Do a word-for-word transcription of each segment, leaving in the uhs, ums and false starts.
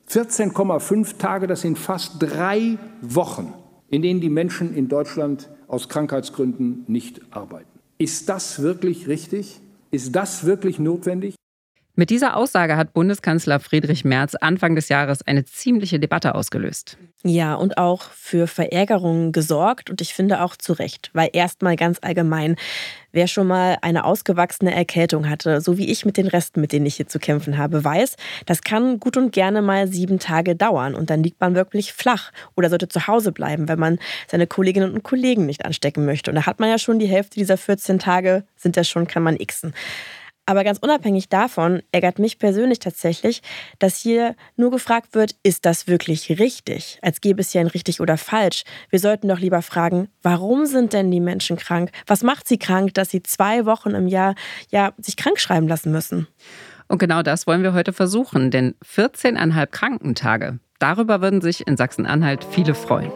vierzehn Komma fünf Tage, das sind fast drei Wochen, in denen die Menschen in Deutschland aus Krankheitsgründen nicht arbeiten. Ist das wirklich richtig? Ist das wirklich notwendig? Mit dieser Aussage hat Bundeskanzler Friedrich Merz Anfang des Jahres eine ziemliche Debatte ausgelöst. Ja, und auch für Verärgerung gesorgt und ich finde auch zu Recht. Weil erstmal ganz allgemein, wer schon mal eine ausgewachsene Erkältung hatte, so wie ich mit den Resten, mit denen ich hier zu kämpfen habe, weiß, das kann gut und gerne mal sieben Tage dauern und dann liegt man wirklich flach oder sollte zu Hause bleiben, wenn man seine Kolleginnen und Kollegen nicht anstecken möchte. Und da hat man ja schon die Hälfte dieser vierzehn Tage, sind das schon, kann man xen. Aber ganz unabhängig davon ärgert mich persönlich tatsächlich, dass hier nur gefragt wird, ist das wirklich richtig? Als gäbe es hier ein richtig oder falsch. Wir sollten doch lieber fragen, warum sind denn die Menschen krank? Was macht sie krank, dass sie zwei Wochen im Jahr ja, sich krank schreiben lassen müssen? Und genau das wollen wir heute versuchen, denn vierzehn Komma fünf Krankentage, darüber würden sich in Sachsen-Anhalt viele freuen.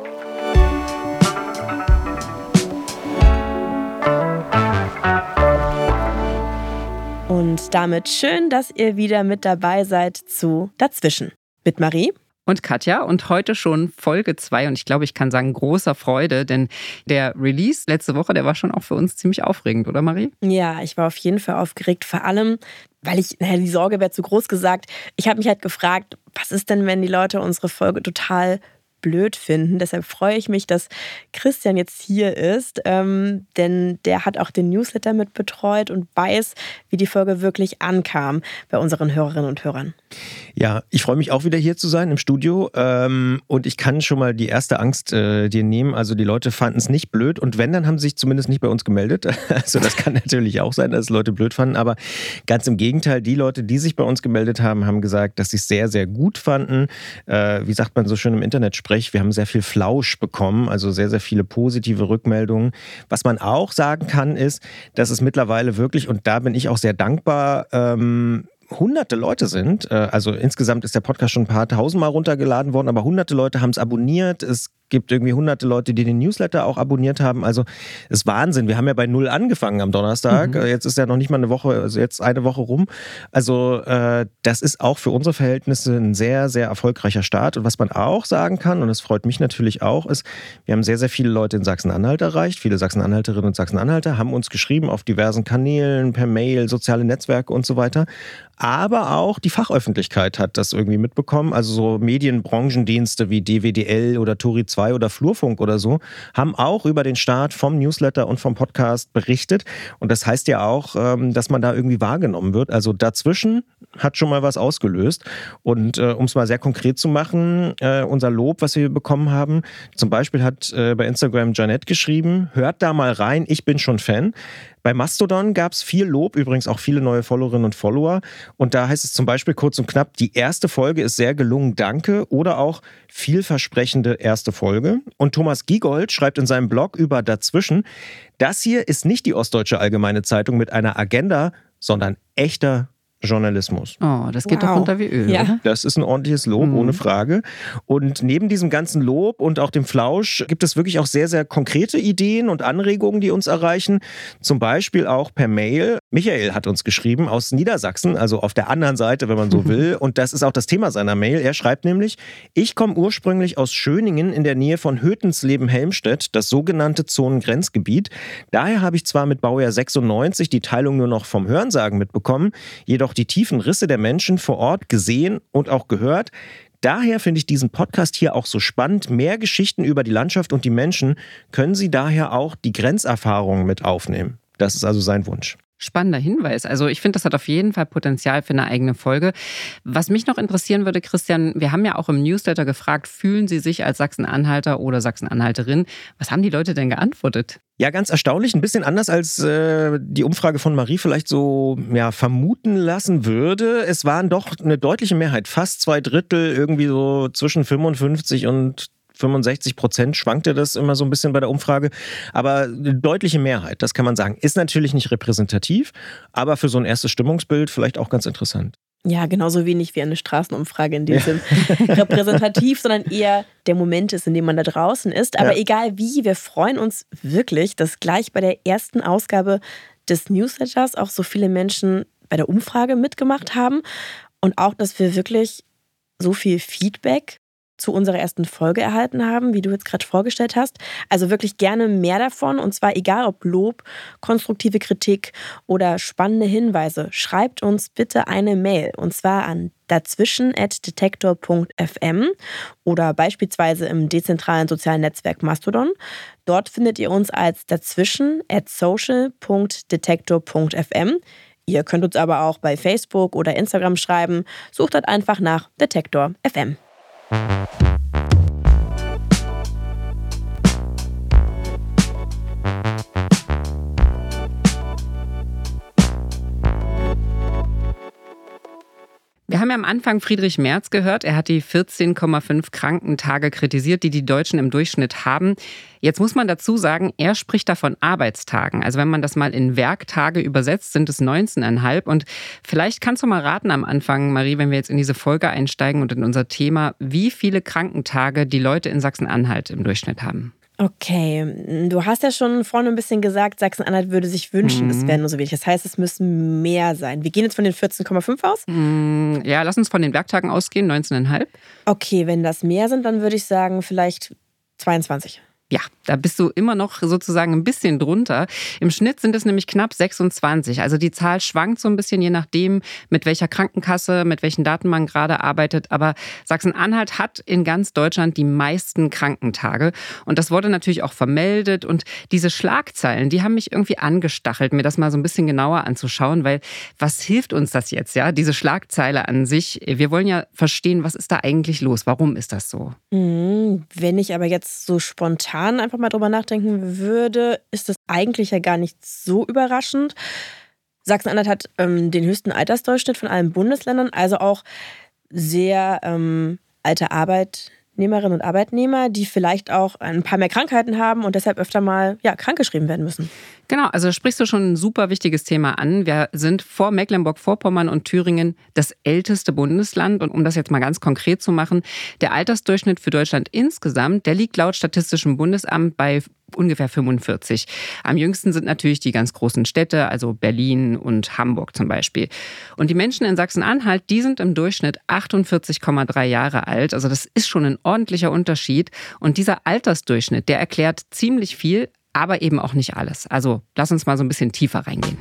Und damit schön, dass ihr wieder mit dabei seid zu Dazwischen. Mit Marie und Katja und heute schon Folge zwei und ich glaube, ich kann sagen, großer Freude, denn der Release letzte Woche, der war schon auch für uns ziemlich aufregend, oder Marie? Ja, ich war auf jeden Fall aufgeregt, vor allem, weil ich, naja, die Sorge wäre zu groß gesagt, ich habe mich halt gefragt, was ist denn, wenn die Leute unsere Folge total blöd finden. Deshalb freue ich mich, dass Christian jetzt hier ist, ähm, denn der hat auch den Newsletter mit betreut und weiß, wie die Folge wirklich ankam bei unseren Hörerinnen und Hörern. Ja, ich freue mich auch wieder hier zu sein im Studio ähm, und ich kann schon mal die erste Angst äh, dir nehmen. Also die Leute fanden es nicht blöd und wenn, dann haben sie sich zumindest nicht bei uns gemeldet. Also das kann natürlich auch sein, dass Leute blöd fanden, aber ganz im Gegenteil, die Leute, die sich bei uns gemeldet haben, haben gesagt, dass sie es sehr, sehr gut fanden. Äh, wie sagt man so schön im Internet sprechen? Wir haben sehr viel Flausch bekommen, also sehr, sehr viele positive Rückmeldungen. Was man auch sagen kann, ist, dass es mittlerweile wirklich, und da bin ich auch sehr dankbar, ähm, hunderte Leute sind. Also insgesamt ist der Podcast schon ein paar tausendmal runtergeladen worden, aber hunderte Leute haben es abonniert. Es gibt irgendwie hunderte Leute, die den Newsletter auch abonniert haben. Also es ist Wahnsinn. Wir haben ja bei null angefangen am Donnerstag. Mhm. Jetzt ist ja noch nicht mal eine Woche, also jetzt eine Woche rum. Also äh, das ist auch für unsere Verhältnisse ein sehr, sehr erfolgreicher Start. Und was man auch sagen kann, und das freut mich natürlich auch, ist, wir haben sehr, sehr viele Leute in Sachsen-Anhalt erreicht. Viele Sachsen-Anhalterinnen und Sachsen-Anhalter haben uns geschrieben auf diversen Kanälen, per Mail, soziale Netzwerke und so weiter. Aber auch die Fachöffentlichkeit hat das irgendwie mitbekommen. Also so Medienbranchendienste wie D W D L oder Tori zwei oder Flurfunk oder so haben auch über den Start vom Newsletter und vom Podcast berichtet. Und das heißt ja auch, dass man da irgendwie wahrgenommen wird. Also dazwischen hat schon mal was ausgelöst. Und äh, um es mal sehr konkret zu machen, äh, unser Lob, was wir bekommen haben, zum Beispiel hat äh, bei Instagram Janette geschrieben, hört da mal rein, ich bin schon Fan. Bei Mastodon gab es viel Lob, übrigens auch viele neue Followerinnen und Follower. Und da heißt es zum Beispiel kurz und knapp, die erste Folge ist sehr gelungen, danke. Oder auch vielversprechende erste Folge. Und Thomas Giegold schreibt in seinem Blog über Dazwischen, das hier ist nicht die Ostdeutsche Allgemeine Zeitung mit einer Agenda, sondern echter Journalismus. Oh, das geht wow. doch runter wie Öl. Ja. Oder? Das ist ein ordentliches Lob, mhm. ohne Frage. Und neben diesem ganzen Lob und auch dem Flausch gibt es wirklich auch sehr, sehr konkrete Ideen und Anregungen, die uns erreichen. Zum Beispiel auch per Mail. Michael hat uns geschrieben aus Niedersachsen, also auf der anderen Seite, wenn man so will. Und das ist auch das Thema seiner Mail. Er schreibt nämlich, ich komme ursprünglich aus Schöningen in der Nähe von Hötensleben-Helmstedt, das sogenannte Zonengrenzgebiet. Daher habe ich zwar mit Baujahr sechsundneunzig die Teilung nur noch vom Hörensagen mitbekommen, jedoch die tiefen Risse der Menschen vor Ort gesehen und auch gehört. Daher finde ich diesen Podcast hier auch so spannend. Mehr Geschichten über die Landschaft und die Menschen können Sie daher auch die Grenzerfahrungen mit aufnehmen. Das ist also sein Wunsch. Spannender Hinweis. Also ich finde, das hat auf jeden Fall Potenzial für eine eigene Folge. Was mich noch interessieren würde, Christian, wir haben ja auch im Newsletter gefragt, fühlen Sie sich als Sachsen-Anhalter oder Sachsen-Anhalterin? Was haben die Leute denn geantwortet? Ja, ganz erstaunlich, ein bisschen anders als äh, die Umfrage von Marie vielleicht so ja, vermuten lassen würde. Es waren doch eine deutliche Mehrheit, fast zwei Drittel, irgendwie so zwischen fünfundfünfzig und fünfundsechzig Prozent schwankte das immer so ein bisschen bei der Umfrage. Aber eine deutliche Mehrheit, das kann man sagen. Ist natürlich nicht repräsentativ, aber für so ein erstes Stimmungsbild vielleicht auch ganz interessant. Ja, genauso wenig wie eine Straßenumfrage in dem ja. Sinn repräsentativ, sondern eher der Moment ist, in dem man da draußen ist. Aber ja. egal wie, wir freuen uns wirklich, dass gleich bei der ersten Ausgabe des Newsletters auch so viele Menschen bei der Umfrage mitgemacht haben. Und auch, dass wir wirklich so viel Feedback zu unserer ersten Folge erhalten haben, wie du jetzt gerade vorgestellt hast. Also wirklich gerne mehr davon, und zwar egal ob Lob, konstruktive Kritik oder spannende Hinweise. Schreibt uns bitte eine Mail, und zwar an dazwischen at detektor punkt f m oder beispielsweise im dezentralen sozialen Netzwerk Mastodon. Dort findet ihr uns als dazwischen at social punkt detektor punkt f m. Ihr könnt uns aber auch bei Facebook oder Instagram schreiben. Sucht dort einfach nach Detektor F M. Wir haben ja am Anfang Friedrich Merz gehört. Er hat die vierzehn Komma fünf Krankentage kritisiert, die die Deutschen im Durchschnitt haben. Jetzt muss man dazu sagen, er spricht da von Arbeitstagen. Also wenn man das mal in Werktage übersetzt, sind es neunzehn Komma fünf. Und vielleicht kannst du mal raten am Anfang, Marie, wenn wir jetzt in diese Folge einsteigen und in unser Thema, wie viele Krankentage die Leute in Sachsen-Anhalt im Durchschnitt haben. Okay, du hast ja schon vorne ein bisschen gesagt, Sachsen-Anhalt würde sich wünschen, es wären nur so wenig. Das heißt, es müssen mehr sein. Wir gehen jetzt von den vierzehn Komma fünf aus? Ja, lass uns von den Werktagen ausgehen, neunzehn Komma fünf. Okay, wenn das mehr sind, dann würde ich sagen vielleicht zweiundzwanzig. Ja, da bist du immer noch sozusagen ein bisschen drunter. Im Schnitt sind es nämlich knapp sechsundzwanzig. Also die Zahl schwankt so ein bisschen, je nachdem, mit welcher Krankenkasse, mit welchen Daten man gerade arbeitet. Aber Sachsen-Anhalt hat in ganz Deutschland die meisten Krankentage. Und das wurde natürlich auch vermeldet. Und diese Schlagzeilen, die haben mich irgendwie angestachelt, mir das mal so ein bisschen genauer anzuschauen. Weil was hilft uns das jetzt, ja, diese Schlagzeile an sich? Wir wollen ja verstehen, was ist da eigentlich los? Warum ist das so? Mhm, wenn ich aber jetzt so spontan einfach mal drüber nachdenken würde, ist das eigentlich ja gar nicht so überraschend. Sachsen-Anhalt hat ähm, den höchsten Altersdurchschnitt von allen Bundesländern, also auch sehr ähm, alte Arbeitnehmerinnen und Arbeitnehmer, die vielleicht auch ein paar mehr Krankheiten haben und deshalb öfter mal ja, krankgeschrieben werden müssen. Genau, also da sprichst du schon ein super wichtiges Thema an. Wir sind vor Mecklenburg-Vorpommern und Thüringen das älteste Bundesland. Und um das jetzt mal ganz konkret zu machen, der Altersdurchschnitt für Deutschland insgesamt, der liegt laut Statistischem Bundesamt bei ungefähr fünfundvierzig. Am jüngsten sind natürlich die ganz großen Städte, also Berlin und Hamburg zum Beispiel. Und die Menschen in Sachsen-Anhalt, die sind im Durchschnitt achtundvierzig Komma drei Jahre alt. Also das ist schon ein ordentlicher Unterschied. Und dieser Altersdurchschnitt, der erklärt ziemlich viel, aber eben auch nicht alles. Also lass uns mal so ein bisschen tiefer reingehen.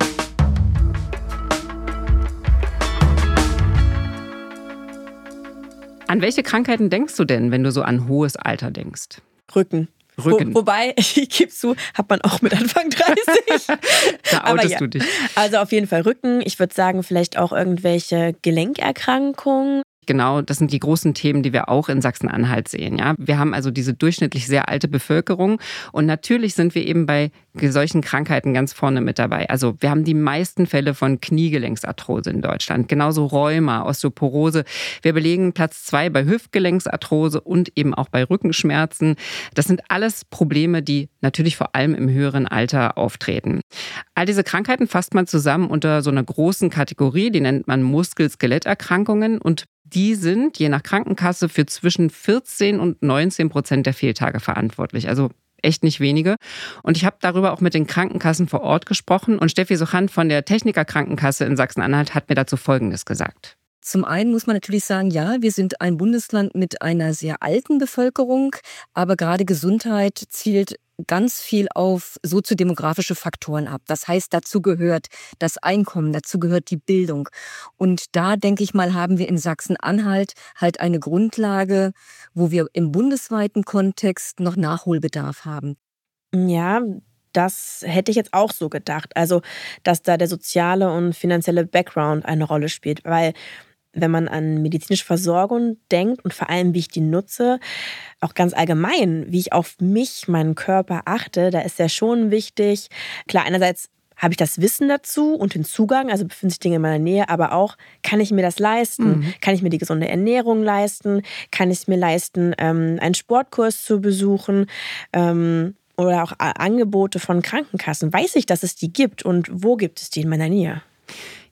An welche Krankheiten denkst du denn, wenn du so an hohes Alter denkst? Rücken. Rücken. Wo, wobei, ich gebe zu, hat man auch mit Anfang dreißig. Da outest ja. du dich. Also auf jeden Fall Rücken. Ich würde sagen, vielleicht auch irgendwelche Gelenkerkrankungen. Genau, das sind die großen Themen, die wir auch in Sachsen-Anhalt sehen. Ja? Wir haben also diese durchschnittlich sehr alte Bevölkerung und natürlich sind wir eben bei solchen Krankheiten ganz vorne mit dabei. Also wir haben die meisten Fälle von Kniegelenksarthrose in Deutschland, genauso Rheuma, Osteoporose. Wir belegen Platz zwei bei Hüftgelenksarthrose und eben auch bei Rückenschmerzen. Das sind alles Probleme, die natürlich vor allem im höheren Alter auftreten. All diese Krankheiten fasst man zusammen unter so einer großen Kategorie, die nennt man Muskel-Skeletterkrankungen und die sind je nach Krankenkasse für zwischen vierzehn und neunzehn Prozent der Fehltage verantwortlich. Also echt nicht wenige. Und ich habe darüber auch mit den Krankenkassen vor Ort gesprochen. Und Steffi Suchant von der Techniker Krankenkasse in Sachsen-Anhalt hat mir dazu Folgendes gesagt. Zum einen muss man natürlich sagen, ja, wir sind ein Bundesland mit einer sehr alten Bevölkerung, aber gerade Gesundheit zielt ganz viel auf soziodemografische Faktoren ab. Das heißt, dazu gehört das Einkommen, dazu gehört die Bildung. Und da, denke ich mal, haben wir in Sachsen-Anhalt halt eine Grundlage, wo wir im bundesweiten Kontext noch Nachholbedarf haben. Ja, das hätte ich jetzt auch so gedacht. Also, dass da der soziale und finanzielle Background eine Rolle spielt, weil wenn man an medizinische Versorgung denkt und vor allem, wie ich die nutze, auch ganz allgemein, wie ich auf mich, meinen Körper achte, da ist ja schon wichtig. Klar, einerseits habe ich das Wissen dazu und den Zugang, also befinden sich Dinge in meiner Nähe, aber auch, kann ich mir das leisten? Mhm. Kann ich mir die gesunde Ernährung leisten? Kann ich es mir leisten, einen Sportkurs zu besuchen? Oder auch Angebote von Krankenkassen. Weiß ich, dass es die gibt und wo gibt es die in meiner Nähe?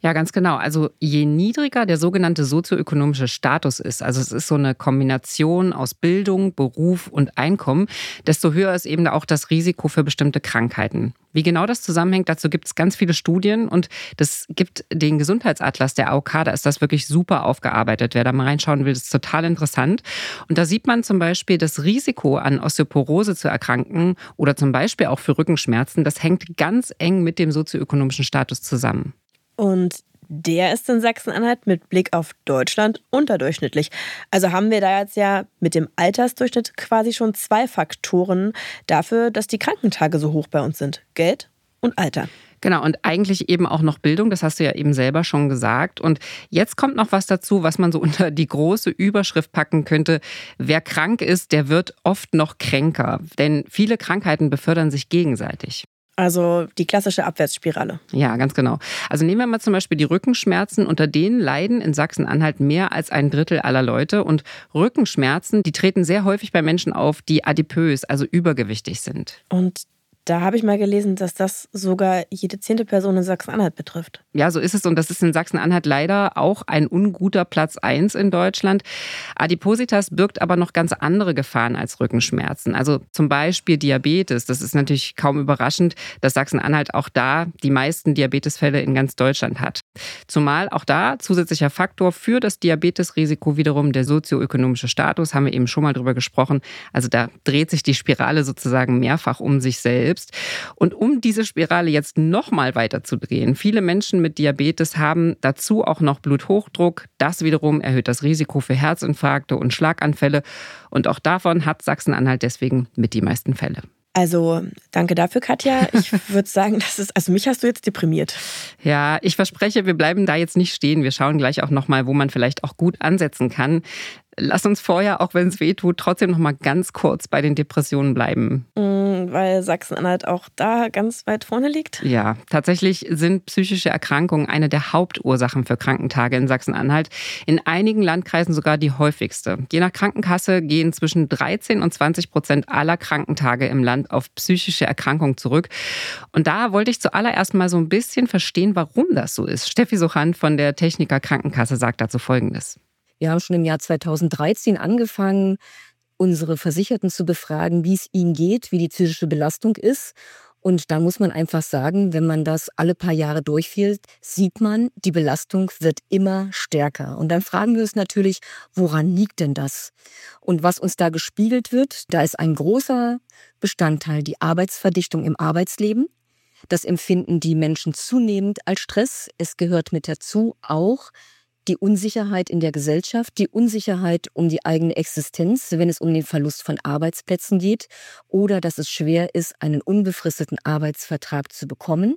Ja, ganz genau. Also je niedriger der sogenannte sozioökonomische Status ist, also es ist so eine Kombination aus Bildung, Beruf und Einkommen, desto höher ist eben auch das Risiko für bestimmte Krankheiten. Wie genau das zusammenhängt, dazu gibt es ganz viele Studien und das gibt den Gesundheitsatlas der A O K, da ist das wirklich super aufgearbeitet. Wer da mal reinschauen will, das ist total interessant. Und da sieht man zum Beispiel, das Risiko an Osteoporose zu erkranken oder zum Beispiel auch für Rückenschmerzen, das hängt ganz eng mit dem sozioökonomischen Status zusammen. Und der ist in Sachsen-Anhalt mit Blick auf Deutschland unterdurchschnittlich. Also haben wir da jetzt ja mit dem Altersdurchschnitt quasi schon zwei Faktoren dafür, dass die Krankentage so hoch bei uns sind. Geld und Alter. Genau, und eigentlich eben auch noch Bildung, das hast du ja eben selber schon gesagt. Und jetzt kommt noch was dazu, was man so unter die große Überschrift packen könnte. Wer krank ist, der wird oft noch kränker. Denn viele Krankheiten befördern sich gegenseitig. Also die klassische Abwärtsspirale. Ja, ganz genau. Also nehmen wir mal zum Beispiel die Rückenschmerzen. Unter denen leiden in Sachsen-Anhalt mehr als ein Drittel aller Leute. Und Rückenschmerzen, die treten sehr häufig bei Menschen auf, die adipös, also übergewichtig sind. Und da habe ich mal gelesen, dass das sogar jede zehnte Person in Sachsen-Anhalt betrifft. Ja, so ist es. Und das ist in Sachsen-Anhalt leider auch ein unguter Platz eins in Deutschland. Adipositas birgt aber noch ganz andere Gefahren als Rückenschmerzen. Also zum Beispiel Diabetes. Das ist natürlich kaum überraschend, dass Sachsen-Anhalt auch da die meisten Diabetesfälle in ganz Deutschland hat. Zumal auch da zusätzlicher Faktor für das Diabetesrisiko wiederum der sozioökonomische Status, haben wir eben schon mal drüber gesprochen. Also da dreht sich die Spirale sozusagen mehrfach um sich selbst. Und um diese Spirale jetzt noch mal weiter zu drehen, viele Menschen mit Diabetes haben dazu auch noch Bluthochdruck. Das wiederum erhöht das Risiko für Herzinfarkte und Schlaganfälle. Und auch davon hat Sachsen-Anhalt deswegen mit die meisten Fälle. Also danke dafür, Katja. Ich würde sagen, das ist, also mich hast du jetzt deprimiert. Ja, ich verspreche, wir bleiben da jetzt nicht stehen. Wir schauen gleich auch noch mal, wo man vielleicht auch gut ansetzen kann. Lass uns vorher, auch wenn es weh tut, trotzdem noch mal ganz kurz bei den Depressionen bleiben. Mm, weil Sachsen-Anhalt auch da ganz weit vorne liegt? Ja, tatsächlich sind psychische Erkrankungen eine der Hauptursachen für Krankentage in Sachsen-Anhalt. In einigen Landkreisen sogar die häufigste. Je nach Krankenkasse gehen zwischen dreizehn und zwanzig Prozent aller Krankentage im Land auf psychische Erkrankungen zurück. Und da wollte ich zuallererst mal so ein bisschen verstehen, warum das so ist. Steffi Suchand von der Techniker Krankenkasse sagt dazu Folgendes. Wir haben schon im Jahr zweitausenddreizehn angefangen, unsere Versicherten zu befragen, wie es ihnen geht, wie die psychische Belastung ist. Und da muss man einfach sagen, wenn man das alle paar Jahre durchführt, sieht man, die Belastung wird immer stärker. Und dann fragen wir uns natürlich, woran liegt denn das? Und was uns da gespiegelt wird, da ist ein großer Bestandteil die Arbeitsverdichtung im Arbeitsleben. Das empfinden die Menschen zunehmend als Stress. Es gehört mit dazu auch die Unsicherheit in der Gesellschaft, die Unsicherheit um die eigene Existenz, wenn es um den Verlust von Arbeitsplätzen geht oder dass es schwer ist, einen unbefristeten Arbeitsvertrag zu bekommen.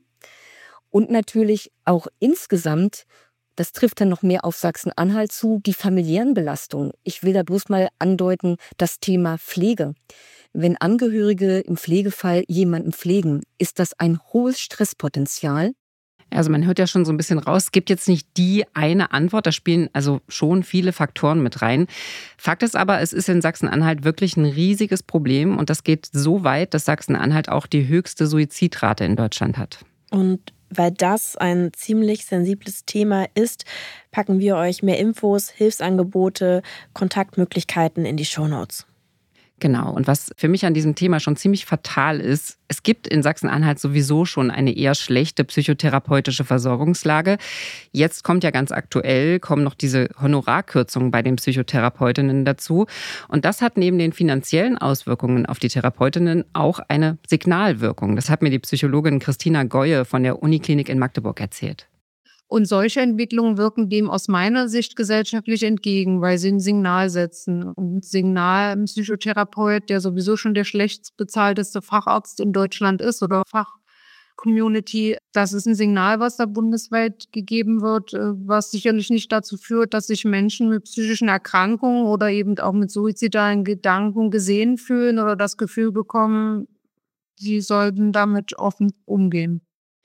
Und natürlich auch insgesamt, das trifft dann noch mehr auf Sachsen-Anhalt zu, die familiären Belastungen. Ich will da bloß mal andeuten, das Thema Pflege. Wenn Angehörige im Pflegefall jemanden pflegen, ist das ein hohes Stresspotenzial. Also man hört ja schon so ein bisschen raus, es gibt jetzt nicht die eine Antwort, da spielen also schon viele Faktoren mit rein. Fakt ist aber, es ist in Sachsen-Anhalt wirklich ein riesiges Problem und das geht so weit, dass Sachsen-Anhalt auch die höchste Suizidrate in Deutschland hat. Und weil das ein ziemlich sensibles Thema ist, packen wir euch mehr Infos, Hilfsangebote, Kontaktmöglichkeiten in die Shownotes. Genau. Und was für mich an diesem Thema schon ziemlich fatal ist, es gibt in Sachsen-Anhalt sowieso schon eine eher schlechte psychotherapeutische Versorgungslage. Jetzt kommt ja ganz aktuell, kommen noch diese Honorarkürzungen bei den Psychotherapeutinnen dazu. Und das hat neben den finanziellen Auswirkungen auf die Therapeutinnen auch eine Signalwirkung. Das hat mir die Psychologin Christina Goye von der Uniklinik in Magdeburg erzählt. Und solche Entwicklungen wirken dem aus meiner Sicht gesellschaftlich entgegen, weil sie ein Signal setzen. Und ein Signal, ein Psychotherapeut, der sowieso schon der schlecht bezahlteste Facharzt in Deutschland ist oder Fachcommunity, das ist ein Signal, was da bundesweit gegeben wird, was sicherlich nicht dazu führt, dass sich Menschen mit psychischen Erkrankungen oder eben auch mit suizidalen Gedanken gesehen fühlen oder das Gefühl bekommen, sie sollten damit offen umgehen.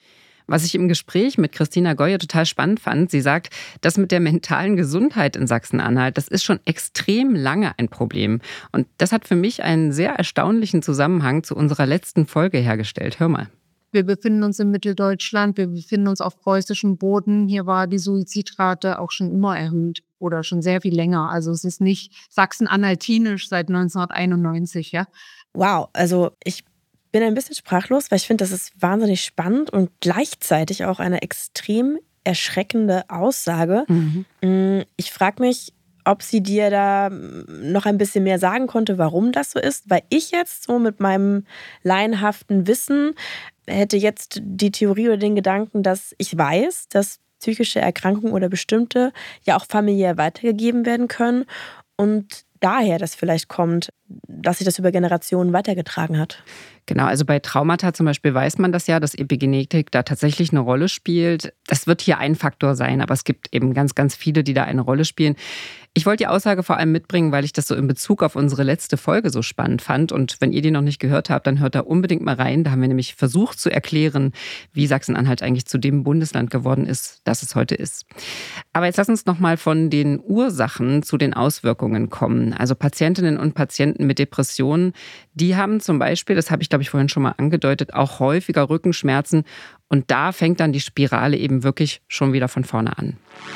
Was ich im Gespräch mit Christina Goye total spannend fand, sie sagt, das mit der mentalen Gesundheit in Sachsen-Anhalt, das ist schon extrem lange ein Problem. Und das hat für mich einen sehr erstaunlichen Zusammenhang zu unserer letzten Folge hergestellt. Hör mal. Wir befinden uns in Mitteldeutschland, wir befinden uns auf preußischem Boden. Hier war die Suizidrate auch schon immer erhöht oder schon sehr viel länger. Also es ist nicht sachsen-anhaltinisch seit neunzehnhunderteinundneunzig, ja. Wow, also ich bin ein bisschen sprachlos, weil ich finde, das ist wahnsinnig spannend und gleichzeitig auch eine extrem erschreckende Aussage. Mhm. Ich frage mich, ob sie dir da noch ein bisschen mehr sagen konnte, warum das so ist. Weil ich jetzt so mit meinem laienhaften Wissen hätte jetzt die Theorie oder den Gedanken, dass ich weiß, dass psychische Erkrankungen oder bestimmte ja auch familiär weitergegeben werden können und daher das vielleicht kommt, dass sich das über Generationen weitergetragen hat. Genau, also bei Traumata zum Beispiel weiß man das ja, dass Epigenetik da tatsächlich eine Rolle spielt. Das wird hier ein Faktor sein, aber es gibt eben ganz, ganz viele, die da eine Rolle spielen. Ich wollte die Aussage vor allem mitbringen, weil ich das so in Bezug auf unsere letzte Folge so spannend fand. Und wenn ihr die noch nicht gehört habt, dann hört da unbedingt mal rein. Da haben wir nämlich versucht zu erklären, wie Sachsen-Anhalt eigentlich zu dem Bundesland geworden ist, das es heute ist. Aber jetzt lass uns noch mal von den Ursachen zu den Auswirkungen kommen. Also Patientinnen und Patienten mit Depressionen, die haben zum Beispiel, das habe ich glaube ich vorhin schon mal angedeutet, auch häufiger Rückenschmerzen. Und da fängt dann die Spirale eben wirklich schon wieder von vorne an.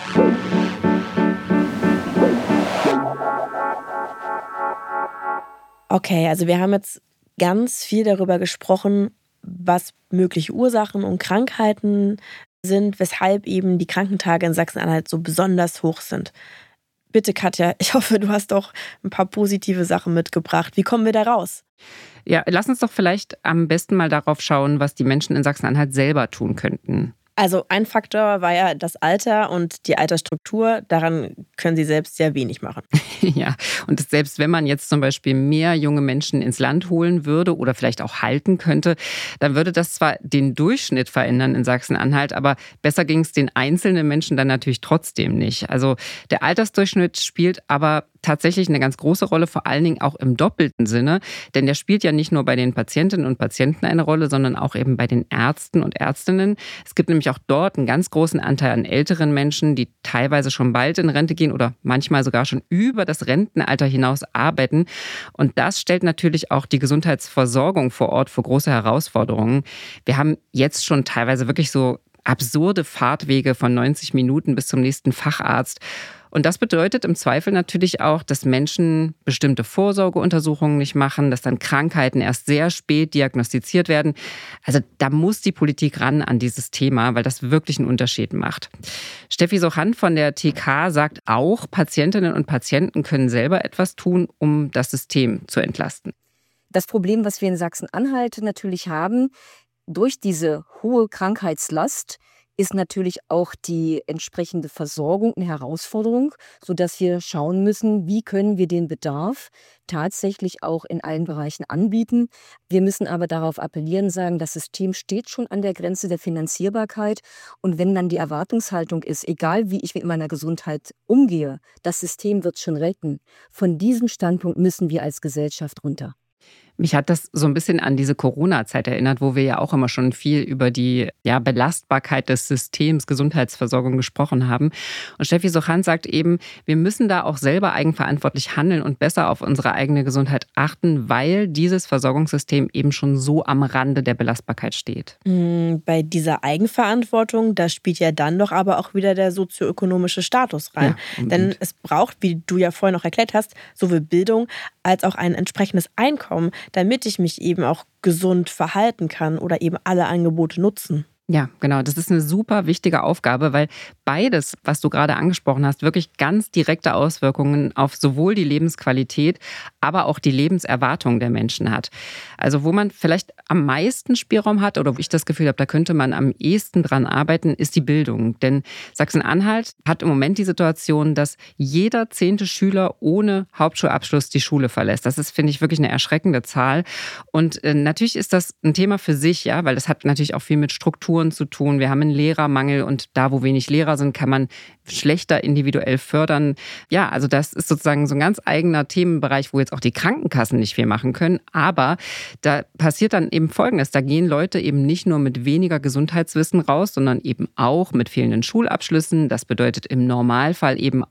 Okay, also wir haben jetzt ganz viel darüber gesprochen, was mögliche Ursachen und Krankheiten sind, weshalb eben die Krankentage in Sachsen-Anhalt so besonders hoch sind. Bitte, Katja, ich hoffe, du hast auch ein paar positive Sachen mitgebracht. Wie kommen wir da raus? Ja, lass uns doch vielleicht am besten mal darauf schauen, was die Menschen in Sachsen-Anhalt selber tun könnten. Also ein Faktor war ja das Alter und die Altersstruktur. Daran können Sie selbst sehr wenig machen. Ja, und selbst wenn man jetzt zum Beispiel mehr junge Menschen ins Land holen würde oder vielleicht auch halten könnte, dann würde das zwar den Durchschnitt verändern in Sachsen-Anhalt, aber besser ging es den einzelnen Menschen dann natürlich trotzdem nicht. Also der Altersdurchschnitt spielt aber tatsächlich eine ganz große Rolle, vor allen Dingen auch im doppelten Sinne. Denn der spielt ja nicht nur bei den Patientinnen und Patienten eine Rolle, sondern auch eben bei den Ärzten und Ärztinnen. Es gibt nämlich auch dort einen ganz großen Anteil an älteren Menschen, die teilweise schon bald in Rente gehen oder manchmal sogar schon über das Rentenalter hinaus arbeiten. Und das stellt natürlich auch die Gesundheitsversorgung vor Ort vor große Herausforderungen. Wir haben jetzt schon teilweise wirklich so absurde Fahrtwege von neunzig Minuten bis zum nächsten Facharzt. Und das bedeutet im Zweifel natürlich auch, dass Menschen bestimmte Vorsorgeuntersuchungen nicht machen, dass dann Krankheiten erst sehr spät diagnostiziert werden. Also da muss die Politik ran an dieses Thema, weil das wirklich einen Unterschied macht. Steffi Sochant von der T K sagt auch, Patientinnen und Patienten können selber etwas tun, um das System zu entlasten. Das Problem, was wir in Sachsen-Anhalt natürlich haben, durch diese hohe Krankheitslast ist natürlich auch die entsprechende Versorgung eine Herausforderung, sodass wir schauen müssen, wie können wir den Bedarf tatsächlich auch in allen Bereichen anbieten. Wir müssen aber darauf appellieren, sagen, das System steht schon an der Grenze der Finanzierbarkeit. Und wenn dann die Erwartungshaltung ist, egal wie ich mit meiner Gesundheit umgehe, das System wird schon retten. Von diesem Standpunkt müssen wir als Gesellschaft runter. Mich hat das so ein bisschen an diese Corona-Zeit erinnert, wo wir ja auch immer schon viel über die ja, Belastbarkeit des Systems Gesundheitsversorgung gesprochen haben. Und Steffi Sochant sagt eben, wir müssen da auch selber eigenverantwortlich handeln und besser auf unsere eigene Gesundheit achten, weil dieses Versorgungssystem eben schon so am Rande der Belastbarkeit steht. Bei dieser Eigenverantwortung, da spielt ja dann doch aber auch wieder der sozioökonomische Status rein. Ja, denn es braucht, wie du ja vorhin noch erklärt hast, sowohl Bildung als auch ein entsprechendes Einkommen, damit ich mich eben auch gesund verhalten kann oder eben alle Angebote nutzen. Ja, genau. Das ist eine super wichtige Aufgabe, weil beides, was du gerade angesprochen hast, wirklich ganz direkte Auswirkungen auf sowohl die Lebensqualität, aber auch die Lebenserwartung der Menschen hat. Also wo man vielleicht am meisten Spielraum hat oder wo ich das Gefühl habe, da könnte man am ehesten dran arbeiten, ist die Bildung. Denn Sachsen-Anhalt hat im Moment die Situation, dass jeder zehnte Schüler ohne Hauptschulabschluss die Schule verlässt. Das ist, finde ich, wirklich eine erschreckende Zahl. Und äh, natürlich ist das ein Thema für sich, ja, weil das hat natürlich auch viel mit Strukturen zu tun. Wir haben einen Lehrermangel und da, wo wenig Lehrer sind, kann man schlechter individuell fördern. Ja, also das ist sozusagen so ein ganz eigener Themenbereich, wo jetzt auch die Krankenkassen nicht viel machen können. Aber da passiert dann eben Folgendes. Da gehen Leute eben nicht nur mit weniger Gesundheitswissen raus, sondern eben auch mit fehlenden Schulabschlüssen. Das bedeutet im Normalfall eben auch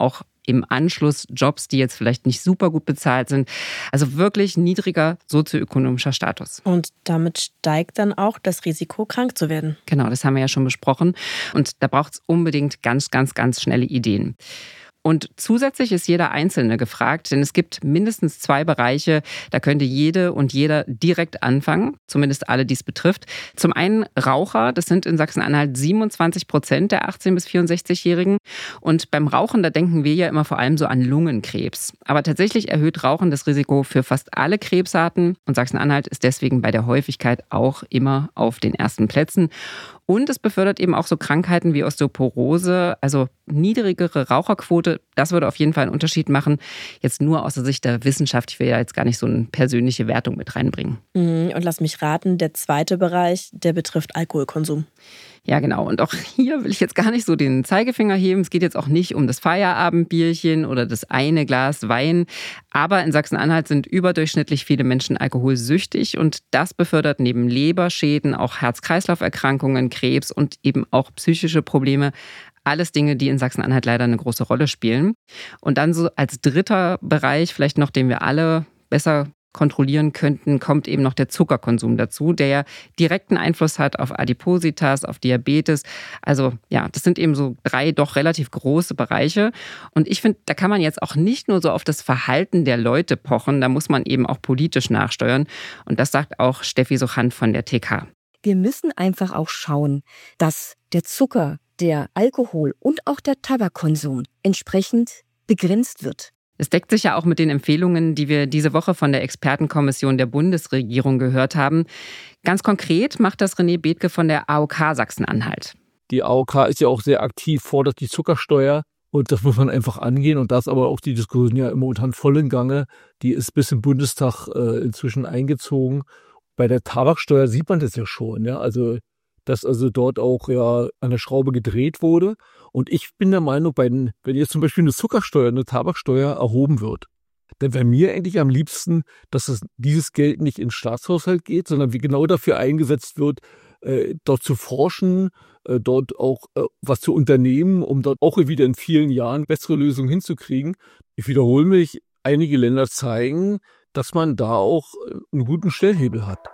im Anschluss Jobs, die jetzt vielleicht nicht super gut bezahlt sind. Also wirklich niedriger sozioökonomischer Status. Und damit steigt dann auch das Risiko, krank zu werden. Genau, das haben wir ja schon besprochen. Und da braucht es unbedingt ganz, ganz, ganz schnelle Ideen. Und zusätzlich ist jeder Einzelne gefragt, denn es gibt mindestens zwei Bereiche, da könnte jede und jeder direkt anfangen, zumindest alle, die es betrifft. Zum einen Raucher, das sind in Sachsen-Anhalt siebenundzwanzig Prozent der achtzehn- bis vierundsechzigjährigen. Und beim Rauchen, da denken wir ja immer vor allem so an Lungenkrebs. Aber tatsächlich erhöht Rauchen das Risiko für fast alle Krebsarten. Und Sachsen-Anhalt ist deswegen bei der Häufigkeit auch immer auf den ersten Plätzen. Und es befördert eben auch so Krankheiten wie Osteoporose, also niedrigere Raucherquote. Das würde auf jeden Fall einen Unterschied machen. Jetzt nur aus der Sicht der Wissenschaft. Ich will ja jetzt gar nicht so eine persönliche Wertung mit reinbringen. Und lass mich raten, der zweite Bereich, der betrifft Alkoholkonsum. Ja, genau. Und auch hier will ich jetzt gar nicht so den Zeigefinger heben. Es geht jetzt auch nicht um das Feierabendbierchen oder das eine Glas Wein. Aber in Sachsen-Anhalt sind überdurchschnittlich viele Menschen alkoholsüchtig. Und das befördert neben Leberschäden auch Herz-Kreislauf-Erkrankungen, Krebs und eben auch psychische Probleme. Alles Dinge, die in Sachsen-Anhalt leider eine große Rolle spielen. Und dann so als dritter Bereich, vielleicht noch, den wir alle besser kontrollieren könnten, kommt eben noch der Zuckerkonsum dazu, der ja direkten Einfluss hat auf Adipositas, auf Diabetes. Also ja, das sind eben so drei doch relativ große Bereiche. Und ich finde, da kann man jetzt auch nicht nur so auf das Verhalten der Leute pochen, da muss man eben auch politisch nachsteuern. Und das sagt auch Steffi Suchant von der T K. Wir müssen einfach auch schauen, dass der Zucker, der Alkohol und auch der Tabakkonsum entsprechend begrenzt wird. Es deckt sich ja auch mit den Empfehlungen, die wir diese Woche von der Expertenkommission der Bundesregierung gehört haben. Ganz konkret macht das René Bethke von der A O K Sachsen-Anhalt. Die A O K ist ja auch sehr aktiv, fordert die Zuckersteuer. Und das muss man einfach angehen. Und da ist aber auch die Diskussion ja momentan voll im Gange. Die ist bis im Bundestag äh, inzwischen eingezogen. Bei der Tabaksteuer sieht man das ja schon. Ja? Also, dass also dort auch ja an der Schraube gedreht wurde. Und ich bin der Meinung, bei den, wenn jetzt zum Beispiel eine Zuckersteuer, eine Tabaksteuer erhoben wird, dann wäre mir eigentlich am liebsten, dass es, dieses Geld nicht in den Staatshaushalt geht, sondern wie genau dafür eingesetzt wird, äh, dort zu forschen, äh, dort auch äh, was zu unternehmen, um dort auch wieder in vielen Jahren bessere Lösungen hinzukriegen. Ich wiederhole mich, einige Länder zeigen, dass man da auch einen guten Stellhebel hat.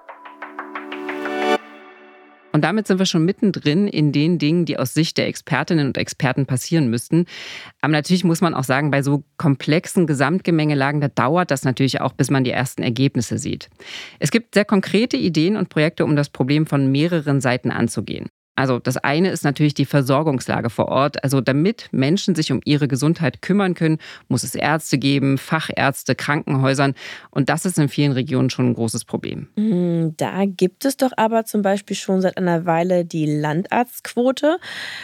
Und damit sind wir schon mittendrin in den Dingen, die aus Sicht der Expertinnen und Experten passieren müssten. Aber natürlich muss man auch sagen, bei so komplexen Gesamtgemengelagen, da dauert das natürlich auch, bis man die ersten Ergebnisse sieht. Es gibt sehr konkrete Ideen und Projekte, um das Problem von mehreren Seiten anzugehen. Also das eine ist natürlich die Versorgungslage vor Ort. Also damit Menschen sich um ihre Gesundheit kümmern können, muss es Ärzte geben, Fachärzte, Krankenhäusern. Und das ist in vielen Regionen schon ein großes Problem. Da gibt es doch aber zum Beispiel schon seit einer Weile die Landarztquote,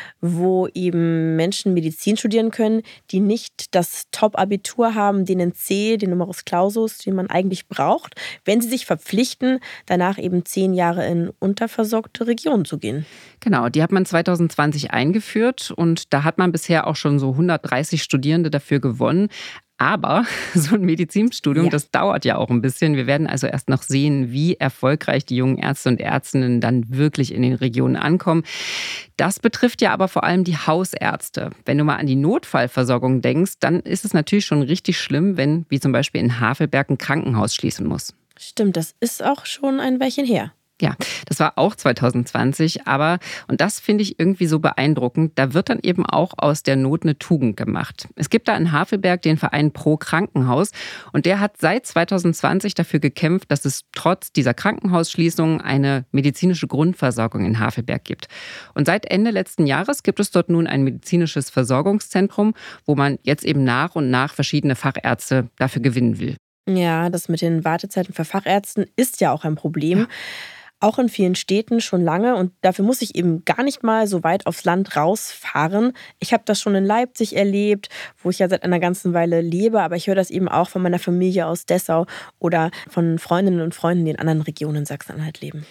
wo eben Menschen Medizin studieren können, die nicht das Top-Abitur haben, den N C, den Numerus Clausus, den man eigentlich braucht, wenn sie sich verpflichten, danach eben zehn Jahre in unterversorgte Regionen zu gehen. Genau, die hat man zwanzig zwanzig eingeführt und da hat man bisher auch schon so hundertdreißig Studierende dafür gewonnen. Aber so ein Medizinstudium, ja, das dauert ja auch ein bisschen. Wir werden also erst noch sehen, wie erfolgreich die jungen Ärzte und Ärztinnen dann wirklich in den Regionen ankommen. Das betrifft ja aber vor allem die Hausärzte. Wenn du mal an die Notfallversorgung denkst, dann ist es natürlich schon richtig schlimm, wenn, wie zum Beispiel in Havelberg, ein Krankenhaus schließen muss. Stimmt, das ist auch schon ein Weilchen her. Ja, das war auch zwanzig zwanzig, aber, und das finde ich irgendwie so beeindruckend, da wird dann eben auch aus der Not eine Tugend gemacht. Es gibt da in Havelberg den Verein Pro Krankenhaus und der hat seit zwanzig zwanzig dafür gekämpft, dass es trotz dieser Krankenhausschließung eine medizinische Grundversorgung in Havelberg gibt. Und seit Ende letzten Jahres gibt es dort nun ein medizinisches Versorgungszentrum, wo man jetzt eben nach und nach verschiedene Fachärzte dafür gewinnen will. Ja, das mit den Wartezeiten für Fachärzten ist ja auch ein Problem. Ja. Auch in vielen Städten schon lange und dafür muss ich eben gar nicht mal so weit aufs Land rausfahren. Ich habe das schon in Leipzig erlebt, wo ich ja seit einer ganzen Weile lebe, aber ich höre das eben auch von meiner Familie aus Dessau oder von Freundinnen und Freunden, die in anderen Regionen Sachsen-Anhalt leben.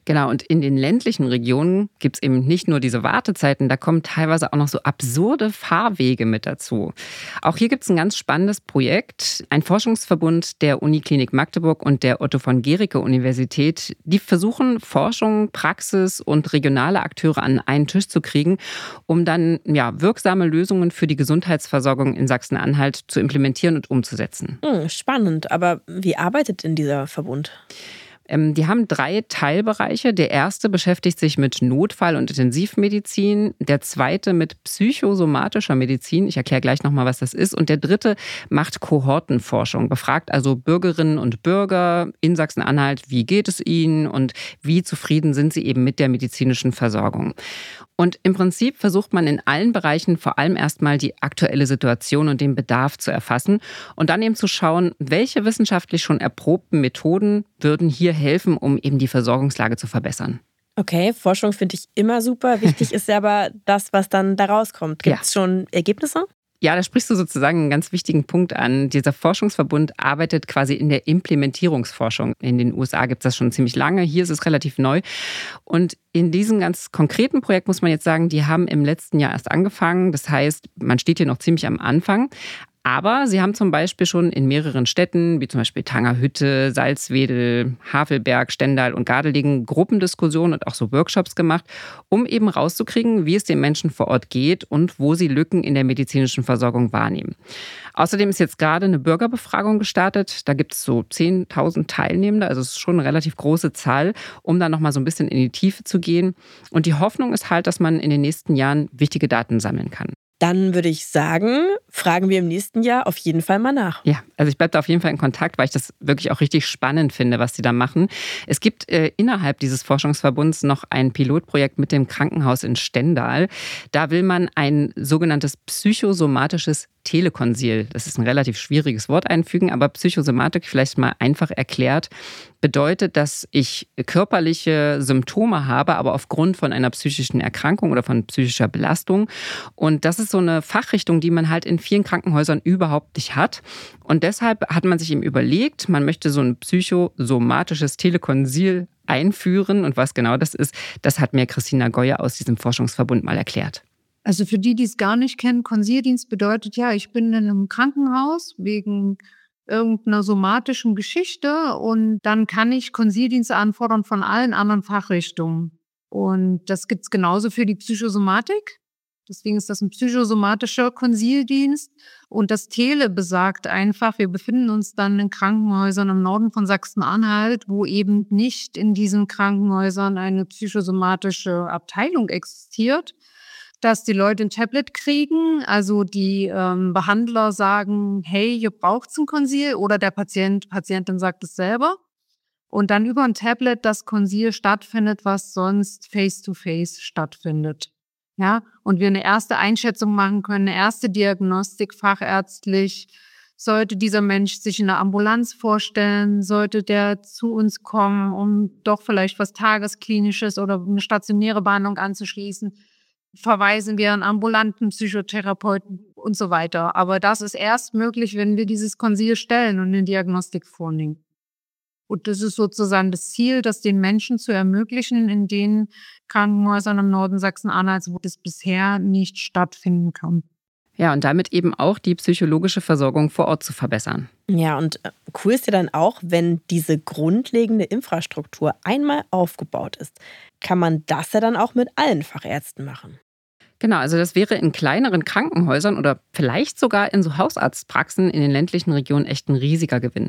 Genau, und in den ländlichen Regionen gibt es eben nicht nur diese Wartezeiten, da kommen teilweise auch noch so absurde Fahrwege mit dazu. Auch hier gibt es ein ganz spannendes Projekt. Ein Forschungsverbund der Uniklinik Magdeburg und der Otto von Guericke Universität, die versuchen, Forschung, Praxis und regionale Akteure an einen Tisch zu kriegen, um dann ja, wirksame Lösungen für die Gesundheitsversorgung in Sachsen-Anhalt zu implementieren und umzusetzen. Hm, spannend, aber wie arbeitet denn dieser Verbund? Ähm, die haben drei Teilbereiche. Der erste beschäftigt sich mit Notfall- und Intensivmedizin, der zweite mit psychosomatischer Medizin, ich erkläre gleich nochmal, was das ist, und der dritte macht Kohortenforschung, befragt also Bürgerinnen und Bürger in Sachsen-Anhalt, wie geht es ihnen und wie zufrieden sind sie eben mit der medizinischen Versorgung. Und im Prinzip versucht man in allen Bereichen vor allem erstmal die aktuelle Situation und den Bedarf zu erfassen und dann eben zu schauen, welche wissenschaftlich schon erprobten Methoden würden hier helfen, um eben die Versorgungslage zu verbessern. Okay, Forschung finde ich immer super. Wichtig ist ja aber das, was dann da rauskommt. Gibt es ja. schon Ergebnisse? Ja, da sprichst du sozusagen einen ganz wichtigen Punkt an. Dieser Forschungsverbund arbeitet quasi in der Implementierungsforschung. In den U S A gibt es das schon ziemlich lange. Hier ist es relativ neu. Und in diesem ganz konkreten Projekt muss man jetzt sagen, die haben im letzten Jahr erst angefangen. Das heißt, man steht hier noch ziemlich am Anfang. Aber sie haben zum Beispiel schon in mehreren Städten, wie zum Beispiel Tangerhütte, Salzwedel, Havelberg, Stendal und Gardelegen, Gruppendiskussionen und auch so Workshops gemacht, um eben rauszukriegen, wie es den Menschen vor Ort geht und wo sie Lücken in der medizinischen Versorgung wahrnehmen. Außerdem ist jetzt gerade eine Bürgerbefragung gestartet. Da gibt es so zehntausend Teilnehmende, also es ist schon eine relativ große Zahl, um dann nochmal so ein bisschen in die Tiefe zu gehen. Und die Hoffnung ist halt, dass man in den nächsten Jahren wichtige Daten sammeln kann. Dann würde ich sagen, fragen wir im nächsten Jahr auf jeden Fall mal nach. Ja, also ich bleibe da auf jeden Fall in Kontakt, weil ich das wirklich auch richtig spannend finde, was die da machen. Es gibt äh, innerhalb dieses Forschungsverbunds noch ein Pilotprojekt mit dem Krankenhaus in Stendal. Da will man ein sogenanntes psychosomatisches Telekonsil, das ist ein relativ schwieriges Wort, einfügen, aber Psychosomatik, vielleicht mal einfach erklärt, bedeutet, dass ich körperliche Symptome habe, aber aufgrund von einer psychischen Erkrankung oder von psychischer Belastung. Und das ist so eine Fachrichtung, die man halt in vielen Krankenhäusern überhaupt nicht hat. Und deshalb hat man sich eben überlegt, man möchte so ein psychosomatisches Telekonsil einführen. Und was genau das ist, das hat mir Christina Goyer aus diesem Forschungsverbund mal erklärt. Also für die, die es gar nicht kennen, Konsildienst bedeutet, ja, ich bin in einem Krankenhaus wegen irgendeiner somatischen Geschichte und dann kann ich Konsildienste anfordern von allen anderen Fachrichtungen. Und das gibt's genauso für die Psychosomatik. Deswegen ist das ein psychosomatischer Konsildienst. Und das Tele besagt einfach, wir befinden uns dann in Krankenhäusern im Norden von Sachsen-Anhalt, wo eben nicht in diesen Krankenhäusern eine psychosomatische Abteilung existiert, dass die Leute ein Tablet kriegen, also die ähm, Behandler sagen, hey, ihr braucht ein Konsil, oder der Patient, Patientin sagt es selber. Und dann über ein Tablet das Konsil stattfindet, was sonst face-to-face stattfindet. Ja, und wir eine erste Einschätzung machen können, eine erste Diagnostik fachärztlich. Sollte dieser Mensch sich in der Ambulanz vorstellen, sollte der zu uns kommen, um doch vielleicht was Tagesklinisches oder eine stationäre Behandlung anzuschließen, verweisen wir einen ambulanten Psychotherapeuten und so weiter. Aber das ist erst möglich, wenn wir dieses Konsil stellen und eine Diagnostik vornehmen. Und das ist sozusagen das Ziel, das den Menschen zu ermöglichen, in den Krankenhäusern im Norden Sachsen-Anhalts, wo das bisher nicht stattfinden kann. Ja, und damit eben auch die psychologische Versorgung vor Ort zu verbessern. Ja, und cool ist ja dann auch, wenn diese grundlegende Infrastruktur einmal aufgebaut ist, kann man das ja dann auch mit allen Fachärzten machen. Genau, also das wäre in kleineren Krankenhäusern oder vielleicht sogar in so Hausarztpraxen in den ländlichen Regionen echt ein riesiger Gewinn.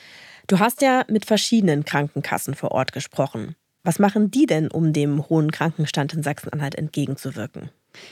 Du hast ja mit verschiedenen Krankenkassen vor Ort gesprochen. Was machen die denn, um dem hohen Krankenstand in Sachsen-Anhalt entgegenzuwirken?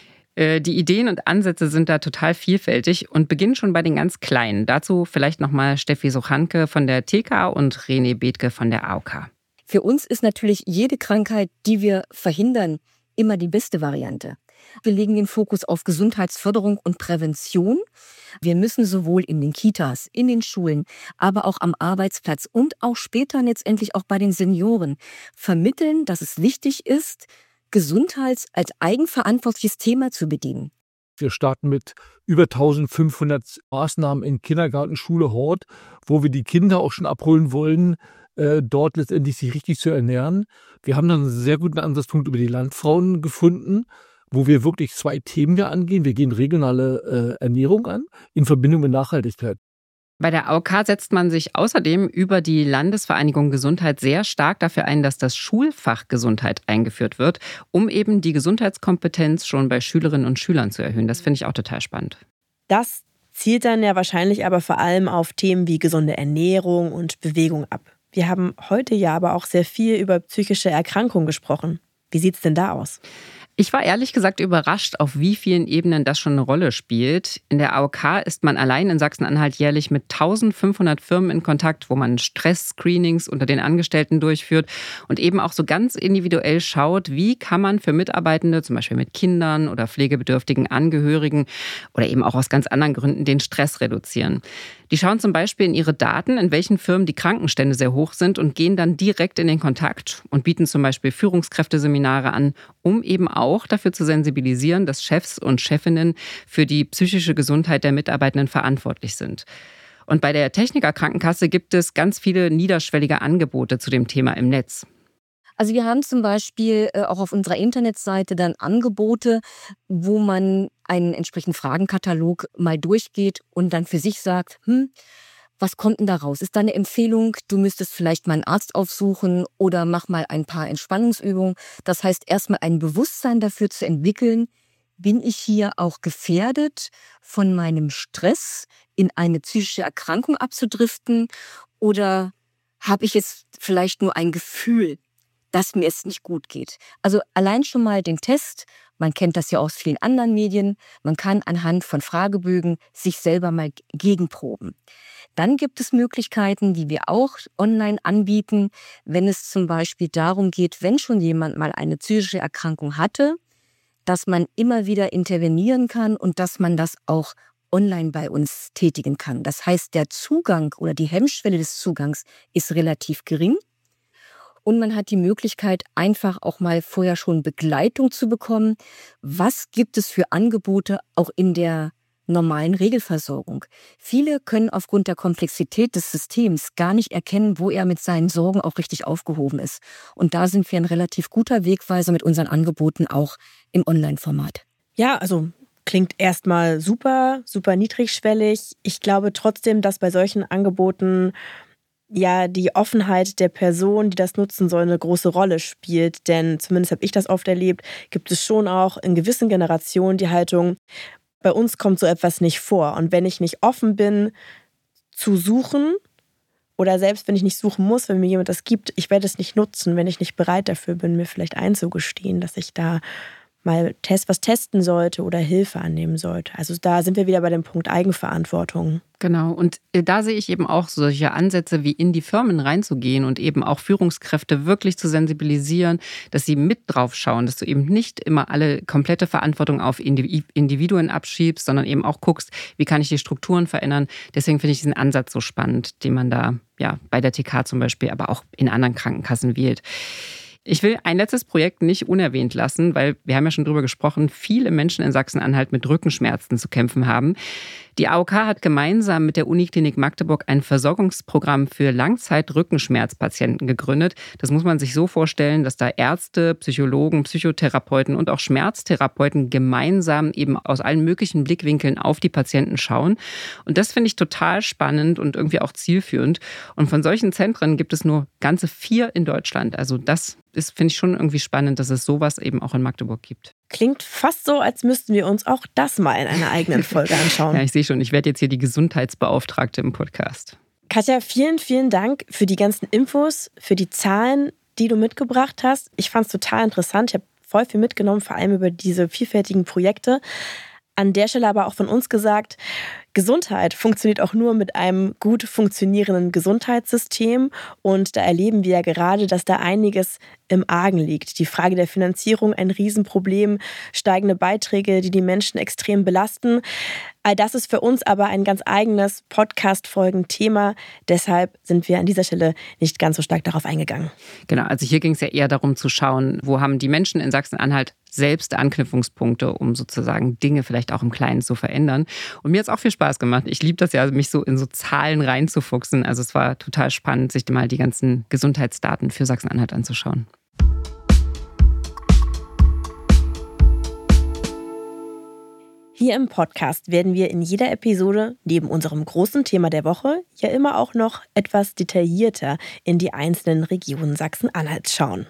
Die Ideen und Ansätze sind da total vielfältig und beginnen schon bei den ganz Kleinen. Dazu vielleicht nochmal Steffi Sochanke von der T K und René Bethke von der A O K. Für uns ist natürlich jede Krankheit, die wir verhindern, immer die beste Variante. Wir legen den Fokus auf Gesundheitsförderung und Prävention. Wir müssen sowohl in den Kitas, in den Schulen, aber auch am Arbeitsplatz und auch später letztendlich auch bei den Senioren vermitteln, dass es wichtig ist, Gesundheit als eigenverantwortliches Thema zu bedienen. Wir starten mit über eintausendfünfhundert Maßnahmen in Kindergarten, Schule, Hort, wo wir die Kinder auch schon abholen wollen, äh, dort letztendlich sich richtig zu ernähren. Wir haben dann einen sehr guten Ansatzpunkt über die Landfrauen gefunden, wo wir wirklich zwei Themen hier angehen. Wir gehen regionale äh, Ernährung an in Verbindung mit Nachhaltigkeit. Bei der A O K setzt man sich außerdem über die Landesvereinigung Gesundheit sehr stark dafür ein, dass das Schulfach Gesundheit eingeführt wird, um eben die Gesundheitskompetenz schon bei Schülerinnen und Schülern zu erhöhen. Das finde ich auch total spannend. Das zielt dann ja wahrscheinlich aber vor allem auf Themen wie gesunde Ernährung und Bewegung ab. Wir haben heute ja aber auch sehr viel über psychische Erkrankungen gesprochen. Wie sieht's denn da aus? Ich war ehrlich gesagt überrascht, auf wie vielen Ebenen das schon eine Rolle spielt. In der A O K ist man allein in Sachsen-Anhalt jährlich mit eintausendfünfhundert Firmen in Kontakt, wo man Stress-Screenings unter den Angestellten durchführt und eben auch so ganz individuell schaut, wie kann man für Mitarbeitende, zum Beispiel mit Kindern oder pflegebedürftigen Angehörigen oder eben auch aus ganz anderen Gründen, den Stress reduzieren. Die schauen zum Beispiel in ihre Daten, in welchen Firmen die Krankenstände sehr hoch sind und gehen dann direkt in den Kontakt und bieten zum Beispiel Führungskräfteseminare an, um eben auch dafür zu sensibilisieren, dass Chefs und Chefinnen für die psychische Gesundheit der Mitarbeitenden verantwortlich sind. Und bei der Techniker Krankenkasse gibt es ganz viele niederschwellige Angebote zu dem Thema im Netz. Also wir haben zum Beispiel äh, auch auf unserer Internetseite dann Angebote, wo man einen entsprechenden Fragenkatalog mal durchgeht und dann für sich sagt, hm, was kommt denn da raus? Ist da eine Empfehlung, du müsstest vielleicht mal einen Arzt aufsuchen oder mach mal ein paar Entspannungsübungen. Das heißt, erstmal ein Bewusstsein dafür zu entwickeln, bin ich hier auch gefährdet, von meinem Stress in eine psychische Erkrankung abzudriften oder habe ich jetzt vielleicht nur ein Gefühl, dass mir es nicht gut geht. Also allein schon mal den Test, man kennt das ja aus vielen anderen Medien, man kann anhand von Fragebögen sich selber mal gegenproben. Dann gibt es Möglichkeiten, die wir auch online anbieten, wenn es zum Beispiel darum geht, wenn schon jemand mal eine psychische Erkrankung hatte, dass man immer wieder intervenieren kann und dass man das auch online bei uns tätigen kann. Das heißt, der Zugang oder die Hemmschwelle des Zugangs ist relativ gering. Und man hat die Möglichkeit, einfach auch mal vorher schon Begleitung zu bekommen. Was gibt es für Angebote auch in der normalen Regelversorgung? Viele können aufgrund der Komplexität des Systems gar nicht erkennen, wo er mit seinen Sorgen auch richtig aufgehoben ist. Und da sind wir ein relativ guter Wegweiser mit unseren Angeboten auch im Online-Format. Ja, also klingt erstmal super, super niedrigschwellig. Ich glaube trotzdem, dass bei solchen Angeboten ja die Offenheit der Person, die das nutzen soll, eine große Rolle spielt. Denn zumindest habe ich das oft erlebt, gibt es schon auch in gewissen Generationen die Haltung, bei uns kommt so etwas nicht vor. Und wenn ich nicht offen bin zu suchen oder selbst wenn ich nicht suchen muss, wenn mir jemand das gibt, ich werde es nicht nutzen, wenn ich nicht bereit dafür bin, mir vielleicht einzugestehen, dass ich da mal test, was testen sollte oder Hilfe annehmen sollte. Also da sind wir wieder bei dem Punkt Eigenverantwortung. Genau, und da sehe ich eben auch solche Ansätze, wie in die Firmen reinzugehen und eben auch Führungskräfte wirklich zu sensibilisieren, dass sie mit drauf schauen, dass du eben nicht immer alle komplette Verantwortung auf Individuen abschiebst, sondern eben auch guckst, wie kann ich die Strukturen verändern. Deswegen finde ich diesen Ansatz so spannend, den man da ja bei der T K zum Beispiel, aber auch in anderen Krankenkassen wählt. Ich will ein letztes Projekt nicht unerwähnt lassen, weil wir haben ja schon drüber gesprochen, viele Menschen in Sachsen-Anhalt mit Rückenschmerzen zu kämpfen haben. Die A O K hat gemeinsam mit der Uniklinik Magdeburg ein Versorgungsprogramm für Langzeit-Rückenschmerzpatienten gegründet. Das muss man sich so vorstellen, dass da Ärzte, Psychologen, Psychotherapeuten und auch Schmerztherapeuten gemeinsam eben aus allen möglichen Blickwinkeln auf die Patienten schauen. Und das finde ich total spannend und irgendwie auch zielführend. Und von solchen Zentren gibt es nur ganze vier in Deutschland. Also das ist, finde ich, schon irgendwie spannend, dass es sowas eben auch in Magdeburg gibt. Klingt fast so, als müssten wir uns auch das mal in einer eigenen Folge anschauen. Ja, ich sehe schon, ich werde jetzt hier die Gesundheitsbeauftragte im Podcast. Katja, vielen, vielen Dank für die ganzen Infos, für die Zahlen, die du mitgebracht hast. Ich fand es total interessant. Ich habe voll viel mitgenommen, vor allem über diese vielfältigen Projekte. An der Stelle aber auch von uns gesagt, Gesundheit funktioniert auch nur mit einem gut funktionierenden Gesundheitssystem. Und da erleben wir ja gerade, dass da einiges im Argen liegt. Die Frage der Finanzierung, ein Riesenproblem, steigende Beiträge, die die Menschen extrem belasten. All das ist für uns aber ein ganz eigenes Podcast-Folgen-Thema. Deshalb sind wir an dieser Stelle nicht ganz so stark darauf eingegangen. Genau, also hier ging es ja eher darum zu schauen, wo haben die Menschen in Sachsen-Anhalt selbst Anknüpfungspunkte, um sozusagen Dinge vielleicht auch im Kleinen zu verändern. Und mir hat es auch viel Spaß gemacht. Ich liebe das ja, mich so in so Zahlen reinzufuchsen. Also es war total spannend, sich mal die ganzen Gesundheitsdaten für Sachsen-Anhalt anzuschauen. Hier im Podcast werden wir in jeder Episode neben unserem großen Thema der Woche ja immer auch noch etwas detaillierter in die einzelnen Regionen Sachsen-Anhalts schauen.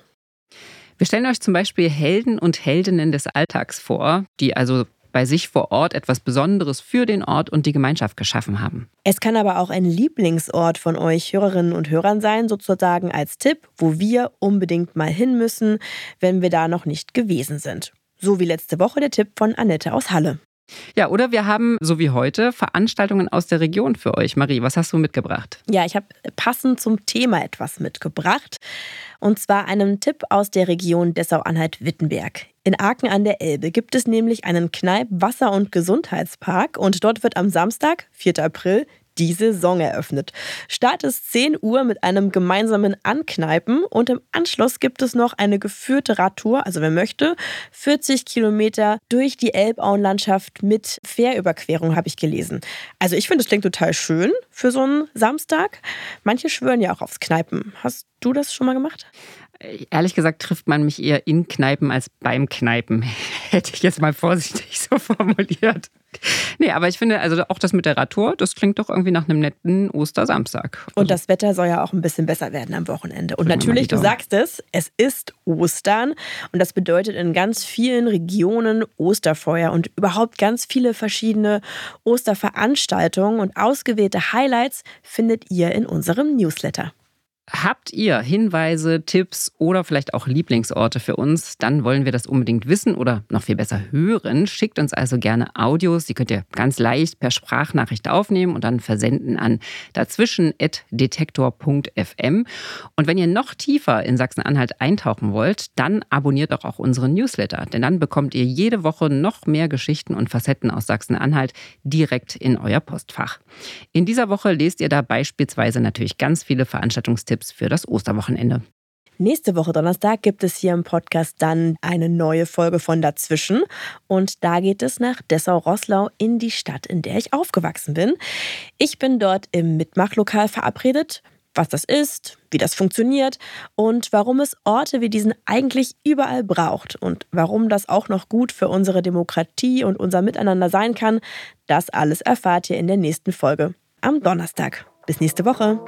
Wir stellen euch zum Beispiel Helden und Heldinnen des Alltags vor, die also bei sich vor Ort etwas Besonderes für den Ort und die Gemeinschaft geschaffen haben. Es kann aber auch ein Lieblingsort von euch Hörerinnen und Hörern sein, sozusagen als Tipp, wo wir unbedingt mal hin müssen, wenn wir da noch nicht gewesen sind. So wie letzte Woche der Tipp von Annette aus Halle. Ja, oder wir haben, so wie heute, Veranstaltungen aus der Region für euch. Marie, was hast du mitgebracht? Ja, ich habe passend zum Thema etwas mitgebracht. Und zwar einen Tipp aus der Region Dessau-Anhalt-Wittenberg. In Aachen an der Elbe gibt es nämlich einen Kneipp-, Wasser- und Gesundheitspark. Und dort wird am Samstag, vierten April, die Saison eröffnet. Start ist zehn Uhr mit einem gemeinsamen Ankneipen und im Anschluss gibt es noch eine geführte Radtour, also wer möchte, vierzig Kilometer durch die Elbauenlandschaft mit Fährüberquerung, habe ich gelesen. Also ich finde, das klingt total schön für so einen Samstag. Manche schwören ja auch aufs Kneipen. Hast du das schon mal gemacht? Ehrlich gesagt trifft man mich eher in Kneipen als beim Kneipen. Hätte ich jetzt mal vorsichtig so formuliert. Nee, aber ich finde, also auch das mit der Radtour, das klingt doch irgendwie nach einem netten Ostersamstag. Also und das Wetter soll ja auch ein bisschen besser werden am Wochenende. Und natürlich, du sagst es, es ist Ostern. Und das bedeutet in ganz vielen Regionen Osterfeuer und überhaupt ganz viele verschiedene Osterveranstaltungen. Und ausgewählte Highlights findet ihr in unserem Newsletter. Habt ihr Hinweise, Tipps oder vielleicht auch Lieblingsorte für uns? Dann wollen wir das unbedingt wissen oder noch viel besser hören. Schickt uns also gerne Audios. Die könnt ihr ganz leicht per Sprachnachricht aufnehmen und dann versenden an dazwischen at detektor punkt f m. Und wenn ihr noch tiefer in Sachsen-Anhalt eintauchen wollt, dann abonniert doch auch unseren Newsletter. Denn dann bekommt ihr jede Woche noch mehr Geschichten und Facetten aus Sachsen-Anhalt direkt in euer Postfach. In dieser Woche lest ihr da beispielsweise natürlich ganz viele Veranstaltungstipps für das Osterwochenende. Nächste Woche Donnerstag gibt es hier im Podcast dann eine neue Folge von Dazwischen. Und da geht es nach Dessau-Roßlau in die Stadt, in der ich aufgewachsen bin. Ich bin dort im Mitmachlokal verabredet. Was das ist, wie das funktioniert und warum es Orte wie diesen eigentlich überall braucht und warum das auch noch gut für unsere Demokratie und unser Miteinander sein kann, das alles erfahrt ihr in der nächsten Folge am Donnerstag. Bis nächste Woche.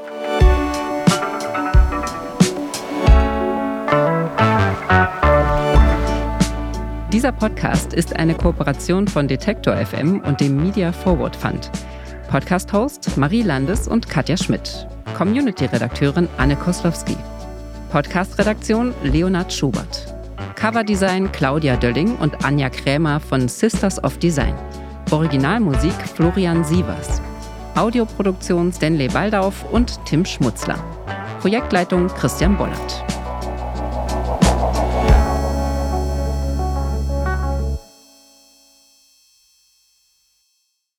Dieser Podcast ist eine Kooperation von Detektor F M und dem Media Forward Fund. Podcast-Host Marie Landes und Katja Schmidt. Community-Redakteurin Anne Koslowski. Podcast-Redaktion Leonhard Schubert. Coverdesign Claudia Dölling und Anja Krämer von Sisters of Design. Originalmusik Florian Sievers. Audioproduktion Stanley Baldauf und Tim Schmutzler. Projektleitung Christian Bollert.